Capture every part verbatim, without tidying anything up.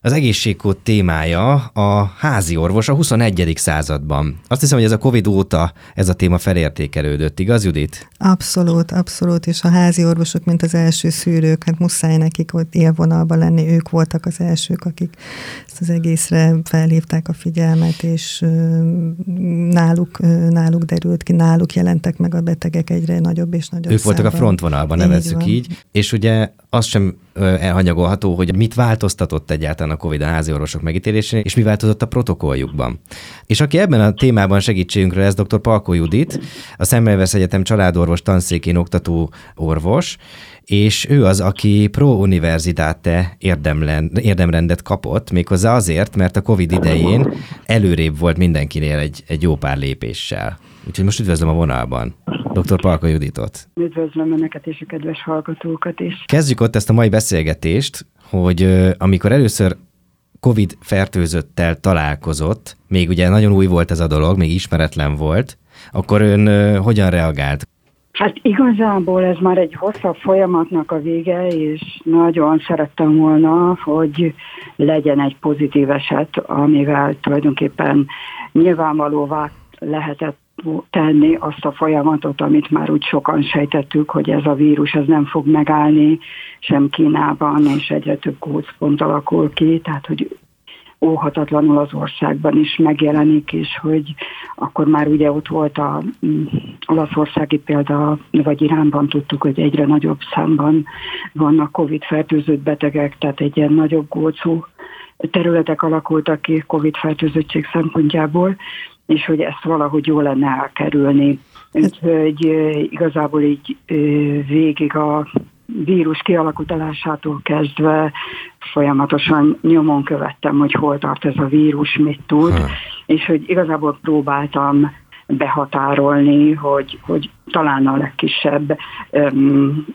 Az egészségkód témája a házi orvos a huszonegyedik században. Azt hiszem, hogy ez a Covid óta ez a téma felértékelődött, igaz, Judit? Abszolút, abszolút, és a házi orvosok, mint az első szűrők, hát muszáj nekik ott élvonalban lenni, ők voltak az elsők, akik ezt az egészre felhívták a figyelmet, és náluk, náluk derült ki, náluk jelentek meg a betegek egyre nagyobb és nagyobb Ők voltak számban. A frontvonalban, nevezzük így, és ugye az sem elhanyagolható, hogy mit változtatott egyáltalán a Covid a házi orvosok megítélésén, és mi változott a protokolljukban. És aki ebben a témában segítségünkre lesz, dr. Palkó Judit, a Szemmelweis Egyetem családorvos tanszékén oktató orvos, és ő az, aki Pro Universitate érdemrendet kapott, méghozzá azért, mert a Covid idején előrébb volt mindenkinél egy, egy jó pár lépéssel. Úgyhogy most üdvözlöm a vonalban dr. Palkó Juditot. Üdvözlöm Önöket és a kedves hallgatókat is. Kezdjük ott ezt a mai beszélgetést, hogy amikor először Covid fertőzöttel találkozott, még ugye nagyon új volt ez a dolog, még ismeretlen volt, akkor ön hogyan reagált? Hát igazából ez már egy hosszabb folyamatnak a vége, és nagyon szerettem volna, hogy legyen egy pozitív eset, amivel tulajdonképpen nyilvánvalóvá lehetett tenni azt a folyamatot, amit már úgy sokan sejtettük, hogy ez a vírus ez nem fog megállni sem Kínában, és egyre több gócpont alakul ki, tehát hogy óhatatlanul az országban is megjelenik, és hogy akkor már ugye ott volt a olaszországi példa, vagy Iránban tudtuk, hogy egyre nagyobb számban vannak Covid-fertőzött betegek, tehát egy ilyen nagyobb gócú területek alakultak ki Covid-fertőzöttség szempontjából, és hogy ezt valahogy jól lenne elkerülni. Úgyhogy igazából így végig a vírus kialakulásától kezdve folyamatosan nyomon követtem, hogy hol tart ez a vírus, mit tud, ha. és hogy igazából próbáltam behatárolni, hogy, hogy talán a legkisebb um,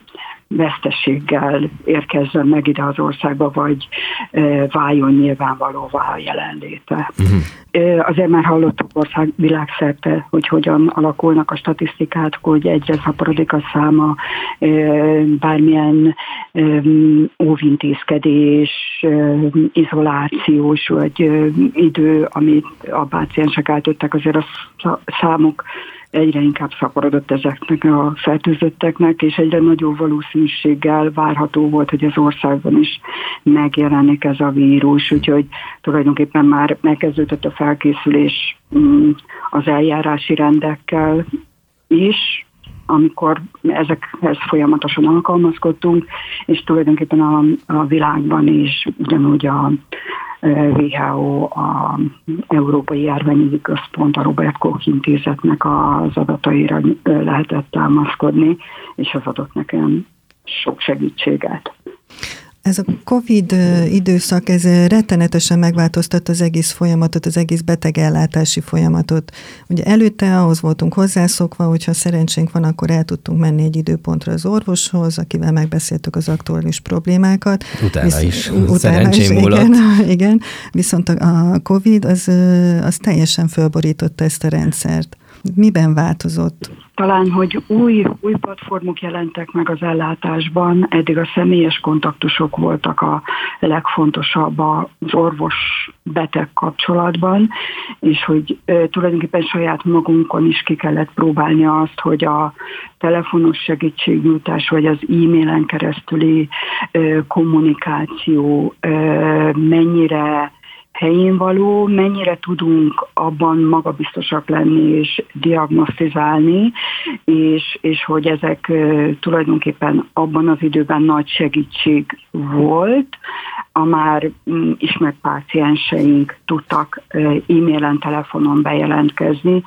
veszteséggel érkezzen meg ide az országba, vagy e, váljon nyilvánvalóvá a jelenléte. Uh-huh. E, azért már hallottuk ország világszerte, hogy hogyan alakulnak a statisztikák, hogy egyre szaporodik a száma, e, bármilyen e, óvintézkedés, e, izolációs vagy e, idő, amit a páciensek átjöttek, azért a számuk egyre inkább szaporodott ezeknek a fertőzötteknek, és egyre nagyobb valószínűséggel várható volt, hogy az országban is megjelenik ez a vírus, úgyhogy tulajdonképpen már megkezdődött a felkészülés az eljárási rendekkel is, amikor ezekhez folyamatosan alkalmazkodtunk, és tulajdonképpen a, a világban is ugyanúgy a dupla vé há ó, a Európai Járványügyi Központ, a Robert Koch Intézetnek az adataira lehetett támaszkodni, és az adott nekem sok segítséget. Ez a Covid időszak, ez rettenetesen megváltoztatta az egész folyamatot, az egész betegellátási folyamatot. Ugye előtte ahhoz voltunk hozzászokva, hogyha szerencsénk van, akkor el tudtunk menni egy időpontra az orvoshoz, akivel megbeszéltük az aktuális problémákat. Utána Visz, is, utána szerencsém is, múlott. Igen, igen, viszont a Covid az, az teljesen fölborította ezt a rendszert. Miben változott? Talán, hogy új, új platformok jelentek meg az ellátásban, eddig a személyes kontaktusok voltak a legfontosabb az orvos-beteg kapcsolatban, és hogy e, tulajdonképpen saját magunkon is ki kellett próbálni azt, hogy a telefonos segítségnyújtás, vagy az e-mailen keresztüli e, kommunikáció e, mennyire helyén való, mennyire tudunk abban magabiztosak lenni és diagnosztizálni, és, és hogy ezek uh, tulajdonképpen abban az időben nagy segítség volt, a már um, ismert pácienseink tudtak uh, e-mailen, telefonon bejelentkezni,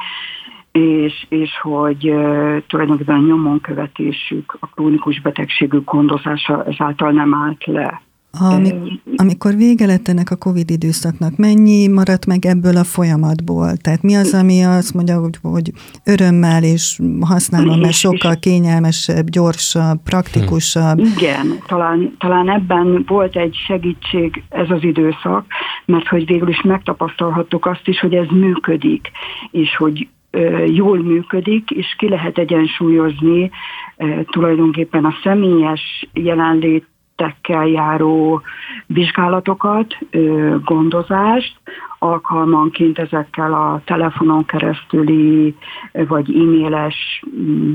és, és hogy uh, tulajdonképpen a nyomonkövetésük, a krónikus betegségük gondozása ezáltal nem állt le. Ami, amikor vége lett ennek a Covid időszaknak, mennyi maradt meg ebből a folyamatból? Tehát mi az, ami azt mondja, hogy, hogy örömmel és használom, mert sokkal kényelmesebb, gyorsabb, praktikusabb? Igen, talán, talán ebben volt egy segítség ez az időszak, mert hogy végül is megtapasztalhattuk azt is, hogy ez működik, és hogy jól működik, és ki lehet egyensúlyozni tulajdonképpen a személyes jelenlét esetekkel járó vizsgálatokat, gondozást, alkalmanként ezekkel a telefonon keresztüli vagy e-mailes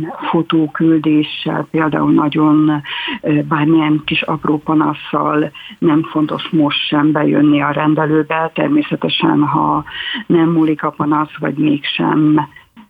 fotóküldéssel, például nagyon bármilyen kis apró panasszal nem fontos most sem bejönni a rendelőbe. Természetesen, ha nem múlik a panasz, vagy mégsem,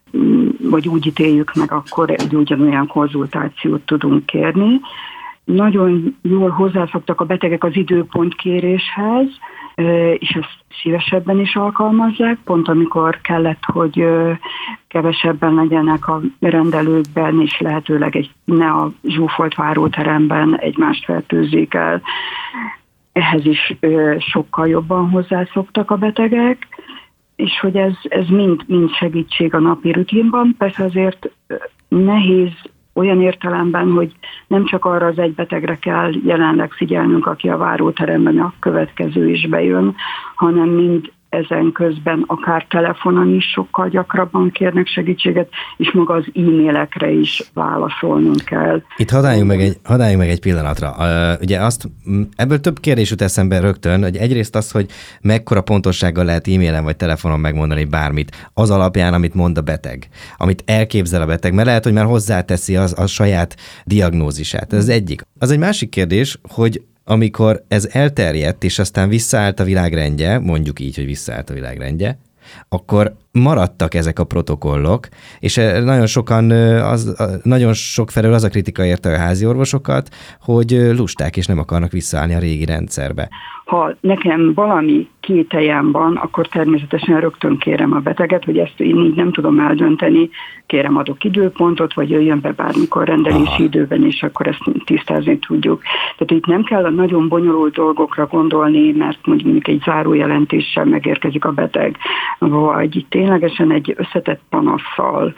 vagy úgy ítéljük meg, akkor egy ugyanolyan konzultációt tudunk kérni. Nagyon jól hozzászoktak a betegek az időpontkéréshez, és ezt szívesebben is alkalmazzák, pont amikor kellett, hogy kevesebben legyenek a rendelőkben, és lehetőleg egy, ne a zsúfolt váróteremben egymást fertőzzék el. Ehhez is sokkal jobban hozzászoktak a betegek, és hogy ez, ez mind, mind segítség a napi rutinban. Persze azért nehéz olyan értelemben, hogy nem csak arra az egy betegre kell jelenleg figyelnünk, aki a váróteremben a következő is bejön, hanem mind ezen közben akár telefonon is sokkal gyakrabban kérnek segítséget, és maga az e-mailekre is válaszolnunk kell. Itt hadd álljunk meg egy, hadd álljunk meg egy pillanatra. Uh, ugye azt, ebből több kérdés jut eszembe rögtön, hogy egyrészt az, hogy mekkora pontossággal lehet e-mailen vagy telefonon megmondani bármit, az alapján, amit mond a beteg, amit elképzel a beteg, mert lehet, hogy már hozzáteszi az, a saját diagnózisát. Ez az egyik. Az egy másik kérdés, hogy amikor ez elterjedt, és aztán visszaállt a világrendje, mondjuk így, hogy visszaállt a világrendje, akkor maradtak ezek a protokollok, és nagyon sokan, az, nagyon sok felől az a kritika érte a házi orvosokat, hogy lusták és nem akarnak visszaállni a régi rendszerbe. Ha nekem valami kételjem van, akkor természetesen rögtön kérem a beteget, hogy ezt én így nem tudom eldönteni, kérem adok időpontot, vagy jöjjön be bármikor rendelési Aha. időben, és akkor ezt tisztázni tudjuk. Tehát itt nem kell a nagyon bonyolult dolgokra gondolni, mert mondjuk egy zárójelentéssel megérkezik a beteg, vagy ténylegesen egy összetett panasszal,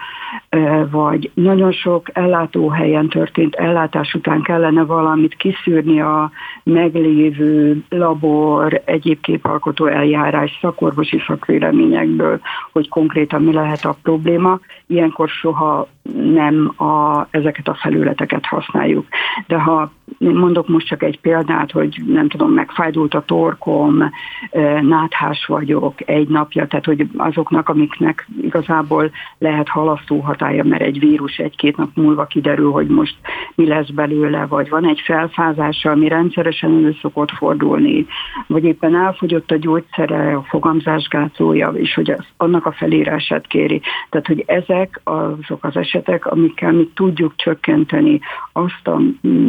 vagy nagyon sok ellátóhelyen történt ellátás után kellene valamit kiszűrni a meglévő labor, egyéb képalkotó eljárás, szakorvosi szakvéleményekből, hogy konkrétan mi lehet a probléma. Ilyenkor soha nem a, ezeket a felületeket használjuk. De ha mondok most csak egy példát, hogy nem tudom, megfájdult a torkom, náthás vagyok egy napja, tehát hogy azoknak, amiknek igazából lehet halasztó hatálya, mert egy vírus egy-két nap múlva kiderül, hogy most mi lesz belőle, vagy van egy felfázása, ami rendszeresen elő szokott fordulni, vagy éppen elfogyott a gyógyszere, a fogamzásgátlója, és hogy az, annak a felírását kéri. Tehát, hogy ezek azok az esetek, amikkel mi tudjuk csökkenteni azt a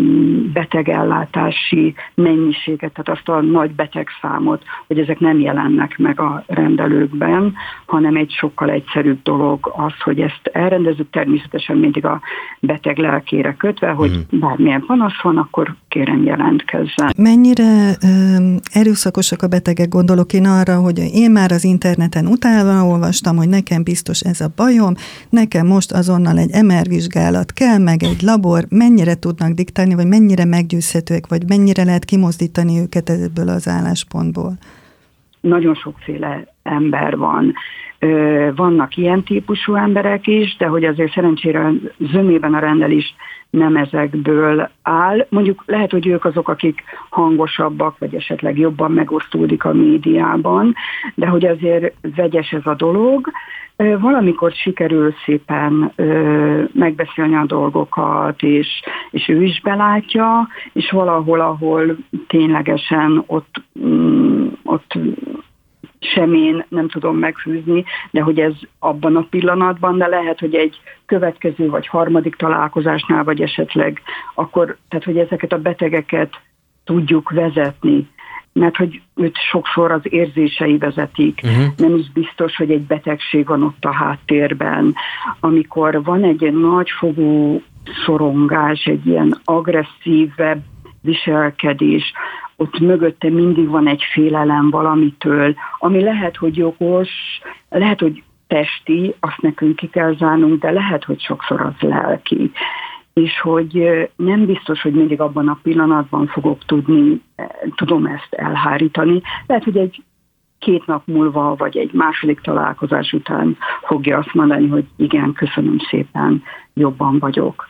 betegellátási mennyiséget, tehát azt a nagy betegszámot, hogy ezek nem jelennek meg a rendelőkben, hanem egy sokkal egyszerűbb dolog az, hogy ezt elrendezzük, természetesen mindig a beteg lelkére kötve, hogy hmm. bármilyen panasz van, akkor kérem jelentkezzen. Mennyire um, erőszakosak a betegek? Gondolok én arra, hogy én már az interneten utána olvastam, hogy nekem biztos ez a bajom, nekem most azonnal egy em er vizsgálat kell, meg egy labor, mennyire tudnak diktálni, vagy mennyire meggyőzhetőek, vagy mennyire lehet kimozdítani őket ebből az álláspontból? Nagyon sokféle ember van. Vannak ilyen típusú emberek is, de hogy azért szerencsére zömében a rendelés nem ezekből áll. Mondjuk lehet, hogy ők azok, akik hangosabbak, vagy esetleg jobban megosztódik a médiában, de hogy azért vegyes ez a dolog. Valamikor sikerül szépen ö, megbeszélni a dolgokat, és, és ő is belátja, és valahol, ahol ténylegesen ott, mm, ott sem én nem tudom megfűzni, de hogy ez abban a pillanatban, de lehet, hogy egy következő vagy harmadik találkozásnál, vagy esetleg akkor, tehát hogy ezeket a betegeket tudjuk vezetni, mert hogy őt sokszor az érzései vezetik. Uh-huh. Nem is biztos, hogy egy betegség van ott a háttérben. Amikor van egy nagyfogú szorongás, egy ilyen agresszívebb viselkedés, ott mögötte mindig van egy félelem valamitől, ami lehet, hogy jogos, lehet, hogy testi, azt nekünk ki kell zárnunk, de lehet, hogy sokszor az lelki. És hogy nem biztos, hogy mindig abban a pillanatban fogok tudni, tudom ezt elhárítani. Lehet, hogy egy két nap múlva, vagy egy második találkozás után fogja azt mondani, hogy igen, köszönöm szépen, jobban vagyok.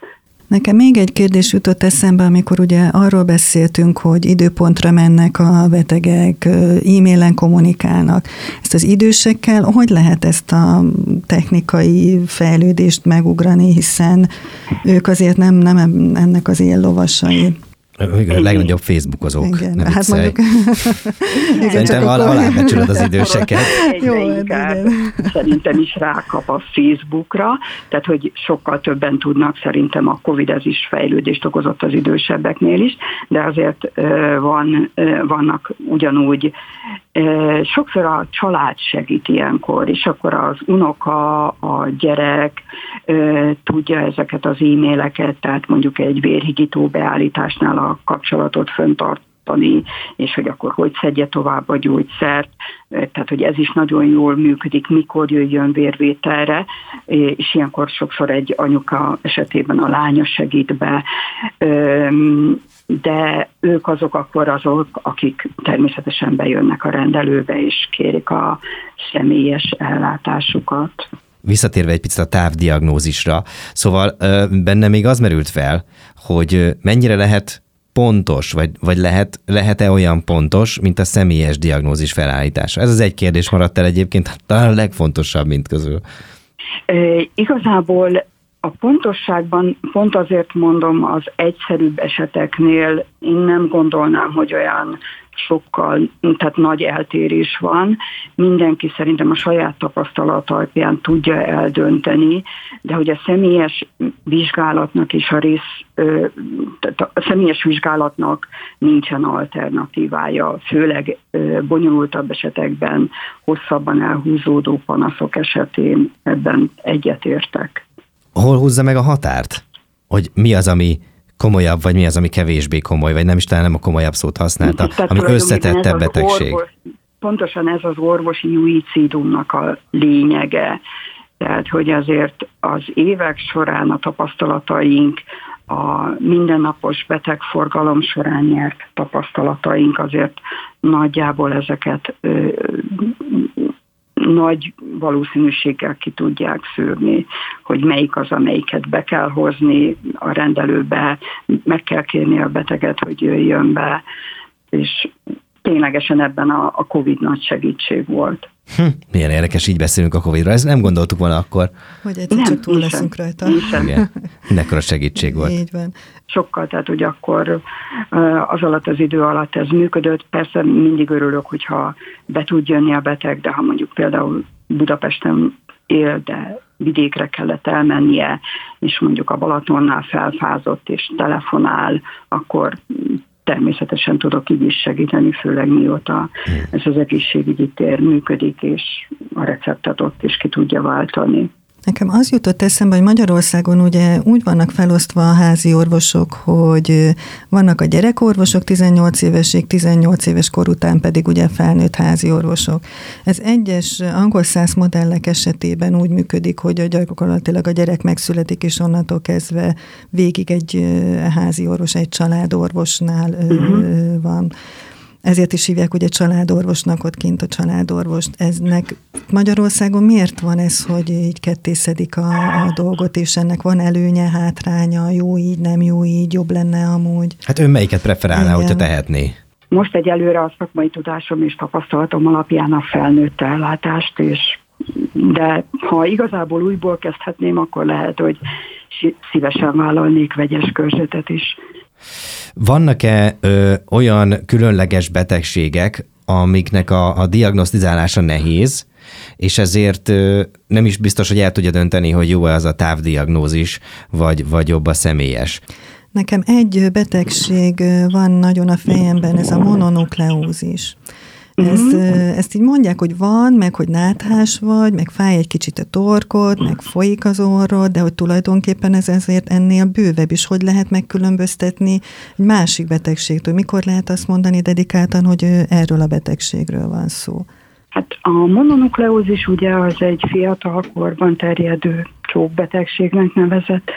Nekem még egy kérdés jutott eszembe, amikor ugye arról beszéltünk, hogy időpontra mennek a betegek, e-mailen kommunikálnak. Ezt az idősekkel hogy lehet ezt a technikai fejlődést megugrani, hiszen ők azért nem, nem ennek az éllovasai. A legnagyobb Facebookozók. Igen, nem hát mondjuk... Szerintem al- alábecsülöd az időseket. Jó, igen. Szerintem is rákap a Facebookra, tehát hogy sokkal többen tudnak, szerintem a Covid ez is fejlődést okozott az idősebbeknél is, de azért van, vannak ugyanúgy, sokszor a család segít ilyenkor, és akkor az unoka, a gyerek tudja ezeket az e-maileket, tehát mondjuk egy vérhigító beállításnál a kapcsolatot fenntartani, és hogy akkor hogy szedje tovább a gyógyszert, tehát hogy ez is nagyon jól működik, mikor jöjjön vérvételre, és ilyenkor sokszor egy anyuka esetében a lánya segít be, de ők azok akkor azok, akik természetesen bejönnek a rendelőbe, és kérik a személyes ellátásukat. Visszatérve egy picit a távdiagnózisra, szóval benne még az merült fel, hogy mennyire lehet pontos, vagy, vagy lehet, lehet-e olyan pontos, mint a személyes diagnózis felállítása? Ez az egy kérdés maradt el egyébként, talán a legfontosabb, mint közül. E, igazából a pontosságban pont azért mondom, az egyszerűbb eseteknél én nem gondolnám, hogy olyan sokkal, tehát nagy eltérés van. Mindenki szerintem a saját tapasztalat alapján tudja eldönteni, de hogy a személyes vizsgálatnak és a rész, tehát a személyes vizsgálatnak nincsen alternatívája, főleg bonyolultabb esetekben, hosszabban elhúzódó panaszok esetén ebben egyetértek. Hol húzza meg a határt? Hogy mi az, ami komolyabb, vagy mi az, ami kevésbé komoly, vagy nem is talán nem a komolyabb szót használta, tehát ami összetettebb betegség. Orvos, pontosan ez az orvosi juicidumnak a lényege. Tehát, hogy azért az évek során a tapasztalataink, a mindennapos betegforgalom során nyert tapasztalataink azért nagyjából ezeket ö, nagy valószínűséggel ki tudják szűrni, hogy melyik az, amelyiket be kell hozni a rendelőbe, meg kell kérni a beteget, hogy jöjjön be, és ténylegesen ebben a, a Covid nagy segítség volt. Hm, milyen érdekes, így beszélünk a Covidra, ezt nem gondoltuk volna akkor. Hogy egyszer csak túl leszünk rajta. Igen, mindenkora segítség volt. Így van. Sokkal, tehát hogy akkor az alatt az idő alatt ez működött. Persze mindig örülök, hogyha be tud jönni a beteg, de ha mondjuk például Budapesten él, de vidékre kellett elmennie, és mondjuk a Balatonnál felfázott és telefonál, akkor természetesen tudok így is segíteni, főleg mióta ez az egészségügyi tér működik, és a receptet ott is ki tudja váltani. Nekem az jutott eszembe, hogy Magyarországon ugye úgy vannak felosztva a házi orvosok, hogy vannak a gyerekorvosok tizennyolc évesig, tizennyolc éves kor után pedig ugye felnőtt házi orvosok. Ez egyes angol száz modellek esetében úgy működik, hogy gyakorlatilag a gyerek megszületik, és onnantól kezdve végig egy házi orvos, egy családorvosnál uh-huh. van. Ezért is hívják ugye családorvosnak ott kint a családorvost. Eznek Magyarországon miért van ez, hogy így kettészedik a, a dolgot, és ennek van előnye, hátránya, jó így, nem jó így, jobb lenne amúgy? Hát ön melyiket preferálná, hogyha tehetné? Most egyelőre a szakmai tudásom és tapasztalatom alapján a felnőtt ellátást, és de ha igazából újból kezdhetném, akkor lehet, hogy szívesen vállalnék vegyes körzetet is. Vannak-e ö, olyan különleges betegségek, amiknek a, a diagnosztizálása nehéz, és ezért ö, nem is biztos, hogy el tudja dönteni, hogy jó-e az a távdiagnózis, vagy, vagy jobb a személyes? Nekem egy betegség van nagyon a fejemben, ez a mononukleózis. Ez, ezt így mondják, hogy van, meg hogy náthás vagy, meg fáj egy kicsit a torkod, meg folyik az orrod, de hogy tulajdonképpen ez ezért ennél bővebb is. Hogy lehet megkülönböztetni egy másik betegségtől? Mikor lehet azt mondani dedikáltan, hogy erről a betegségről van szó? Hát a mononukleózis ugye az egy fiatal korban terjedő csókbetegségnek nevezett,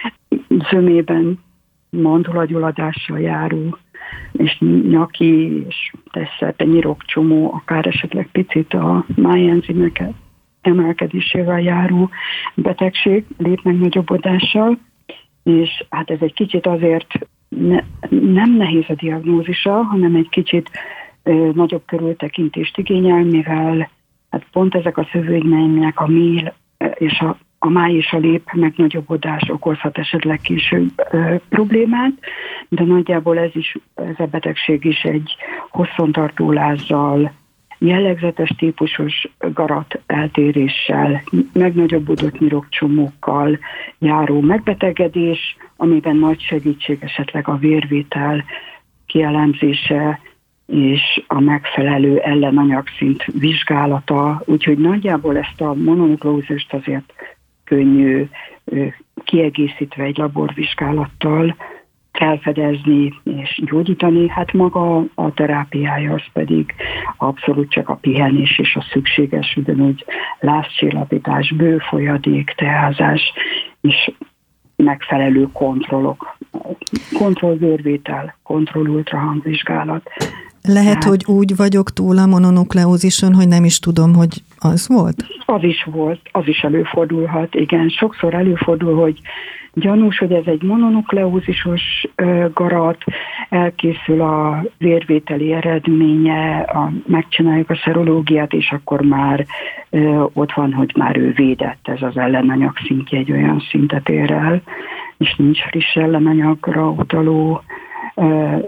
zömében mandulagyulladással járó, és nyaki, és teszerte nyirokcsomó, akár esetleg picit a májenzimeket emelkedésével járó betegség, lépmegnagyobbodással, és hát ez egy kicsit azért ne, nem nehéz a diagnózisa, hanem egy kicsit ö, nagyobb körültekintést igényel, mivel hát pont ezek a szövődmények, a mél és a, a máj és a lép megnagyobbodás okozhat esetleg később ö, problémát, de nagyjából ez is, ez a betegség is egy hosszantartó lázzal, jellegzetes típusos garat eltéréssel, megnagyobbodott nyirokcsomókkal járó megbetegedés, amiben nagy segítség esetleg a vérvétel kielemzése és a megfelelő ellenanyagszint vizsgálata, úgyhogy nagyjából ezt a mononukleózist azért könnyű kiegészítve egy laborvizsgálattal felfedezni és gyógyítani, hát maga a terápiája az pedig abszolút csak a pihenés és a szükséges, ugyanúgy lázcsillapítás, bőfolyadék, teázás és megfelelő kontrollok, kontrollvérvétel, kontrollultrahangvizsgálat. Lehet, hát, hogy úgy vagyok túl a mononukleózison, hogy nem is tudom, hogy az volt? Az is volt, az is előfordulhat, igen. Sokszor előfordul, hogy gyanús, hogy ez egy mononukleózisos garat, elkészül a vérvételi eredménye, a, megcsináljuk a szerológiát, és akkor már ö, ott van, hogy már ő védett, ez az ellenanyag szintje egy olyan szintet ér el, és nincs friss ellenanyagra utaló ö,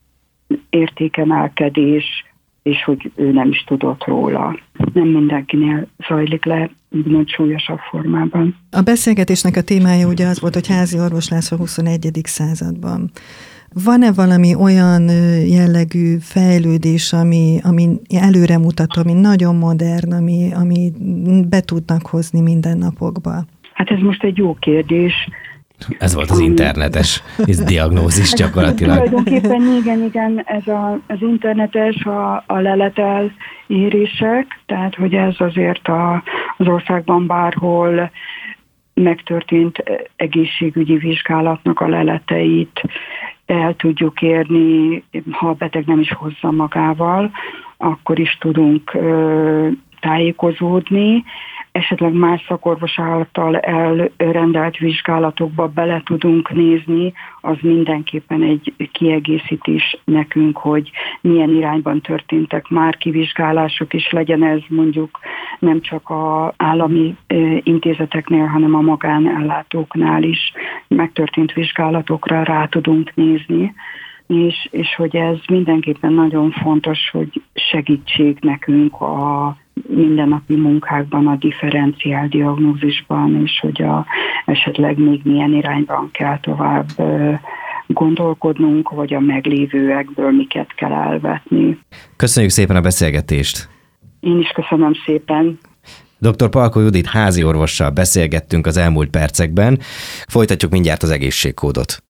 értékemelkedés, és hogy ő nem is tudott róla. Nem mindenkinél zajlik le így súlyosabb formában. A beszélgetésnek a témája ugye az volt, hogy házi orvos lesz a huszonegyedik században. Van-e valami olyan jellegű fejlődés, ami, ami előremutat, ami nagyon modern, ami, ami be tudnak hozni mindennapokba? Hát ez most egy jó kérdés. Ez volt az internetes diagnózis gyakorlatilag. Tulajdonképpen igen, igen, ez a, az internetes, a, a leletel érések, tehát hogy ez azért a, az országban bárhol megtörtént egészségügyi vizsgálatnak a leleteit el tudjuk érni, ha a beteg nem is hozza magával, akkor is tudunk ö, tájékozódni, esetleg más szakorvos által elrendelt vizsgálatokba bele tudunk nézni, az mindenképpen egy kiegészítés nekünk, hogy milyen irányban történtek már kivizsgálások, és legyen ez mondjuk nem csak az állami intézeteknél, hanem a magánellátóknál is megtörtént vizsgálatokra rá tudunk nézni. És, és hogy ez mindenképpen nagyon fontos, hogy segítség nekünk a mindennapi munkákban, a differenciál diagnózisban, és hogy a, esetleg még milyen irányban kell tovább gondolkodnunk, vagy a meglévőekből miket kell elvetni. Köszönjük szépen a beszélgetést! Én is köszönöm szépen! doktor Palkó Judit háziorvossal beszélgettünk az elmúlt percekben. Folytatjuk mindjárt az egészségkódot.